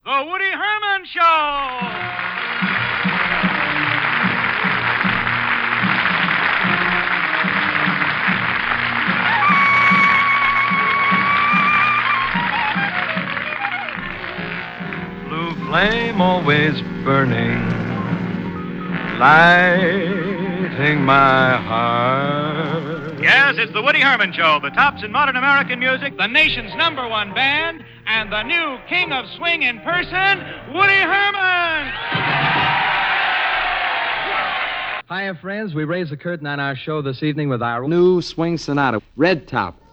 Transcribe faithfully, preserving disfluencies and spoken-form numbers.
The Woody Herman Show! Flame always burning, lighting my heart. Yes, it's the Woody Herman Show, the tops in modern American music, the nation's number one band, and the new king of swing in person, Woody Herman! Hiya, friends. We raise the curtain on our show this evening with our new swing sonata, Red Top.